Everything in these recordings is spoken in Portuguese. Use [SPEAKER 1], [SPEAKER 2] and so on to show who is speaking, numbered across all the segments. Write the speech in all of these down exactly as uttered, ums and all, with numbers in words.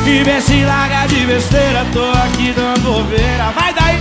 [SPEAKER 1] E vê se larga de besteira, tô aqui dando bobeira. Vai daí!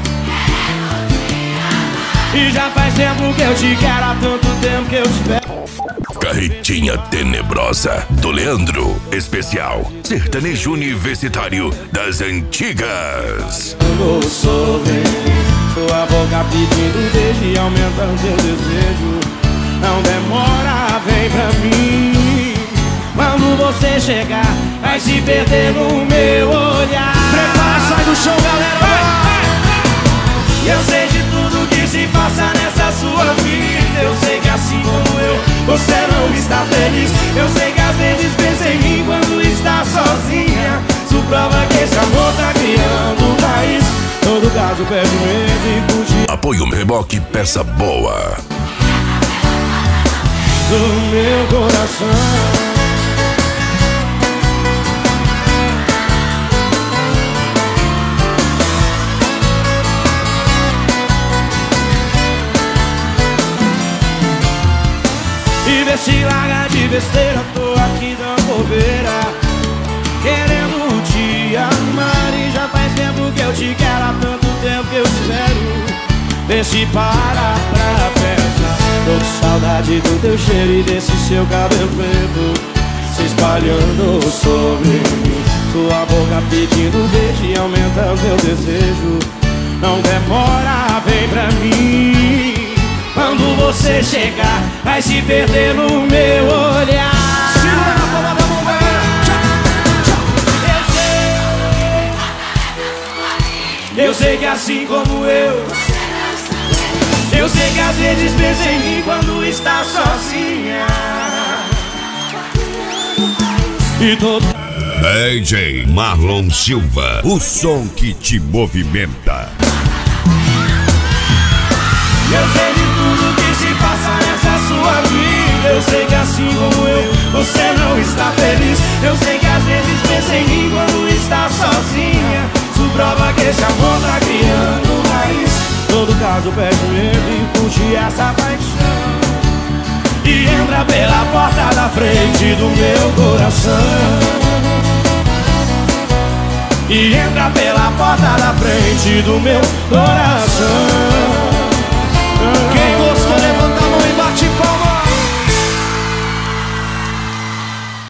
[SPEAKER 1] E já faz tempo que eu te quero, há tanto tempo que eu te espero.
[SPEAKER 2] Carretinha Tenebrosa, do Leandro, especial sertanejo universitário das antigas.
[SPEAKER 1] Eu sou bem, sua boca pedindo beijo e aumentando seu desejo. Não demora, vem pra mim. Quando você chegar, vai se perder no meu olhar.
[SPEAKER 3] Prepara, sai do chão, galera.
[SPEAKER 1] E eu sei de tudo que se passa nessa sua vida. Eu sei que assim como eu, você não está feliz. Eu sei que às vezes pensa em mim quando está sozinha. Isso prova que esse amor tá criando um país. Todo caso perde medo e curte.
[SPEAKER 2] Apoio Reboque, peça boa
[SPEAKER 1] do meu coração. E vê se larga de besteira, tô aqui dando bobeira, querendo te amar. E já faz tempo que eu te quero, há tanto tempo que eu espero. Vê se para pra pensar. Tô com saudade do teu cheiro e desse seu cabelo preto se espalhando sobre mim. Sua boca pedindo beijo e aumentando meu desejo. Não demora, vem pra mim. Quando você chegar, vai se perder no meu olhar.
[SPEAKER 3] Segura na palma da mão,
[SPEAKER 1] eu sei, eu sei que assim como eu, eu sei que às vezes pensa em mim quando está sozinha. E todo
[SPEAKER 2] D J Marlon Silva, o som que te movimenta.
[SPEAKER 1] Eu sei de tudo que se passa nessa sua vida. Eu sei que assim como eu, você não está feliz. Eu sei que às vezes pensa em mim quando está sozinha. Isso prova que esse amor tá criando um raiz. Todo caso perde medo e curte essa paixão. E entra pela porta da frente do meu coração. E entra pela porta da frente do meu coração.